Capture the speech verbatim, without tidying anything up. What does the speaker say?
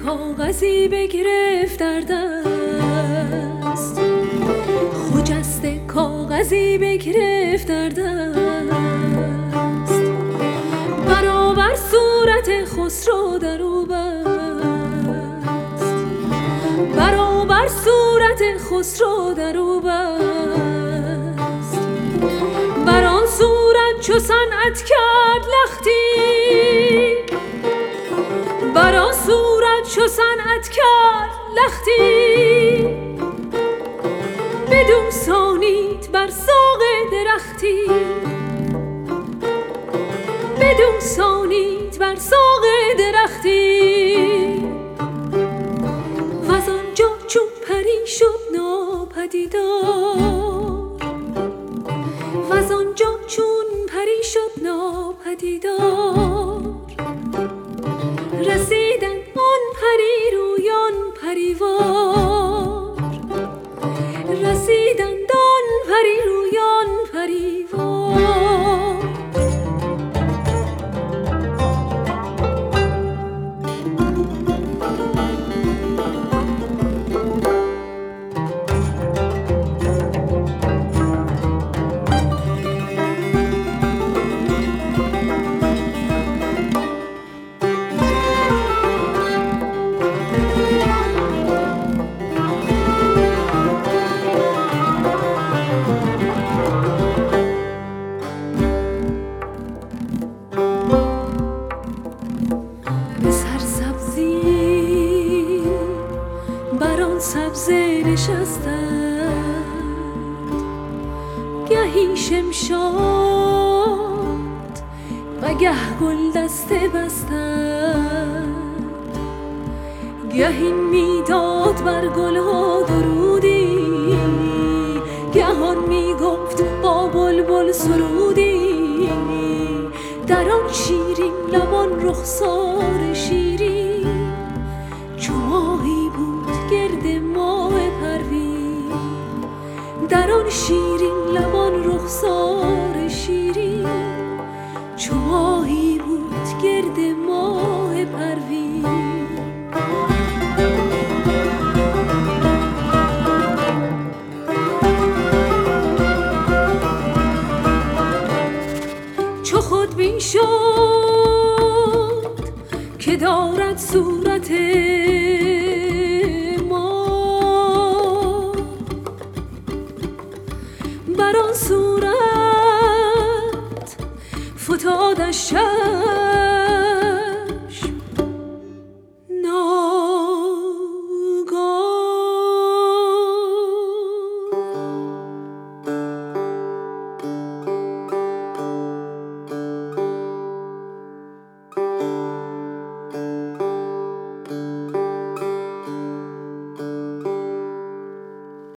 کاغذی بگرفت در دست، خجسته کاغذی بگرفت در دست، برابر صورت خسرو در او بست، برابر صورت خسرو در او بست. بر آن صورت چو صنعت کرد لختی، بر آن صورت چو صنعت کرد لختی، بدون سانید بر ساق درختی، بدون سانید بر ساق درختی. وز آنجا چون پری شد ناپدیدار، وز آنجا چون پری شد ناپدیدار، رسیدن آن پری رویان پریوار، رسیدن آن پری رویان پریوار. سبزه نشستند، گهی شمشاد و گه گل دسته بستند، گهی میداد بر گلها درودی، گهان میگفت با بلبل سرودی. در آن شیرین لبان رخسار شیرین، چو ماهی بود گرد ماه پروین. در آن شیرین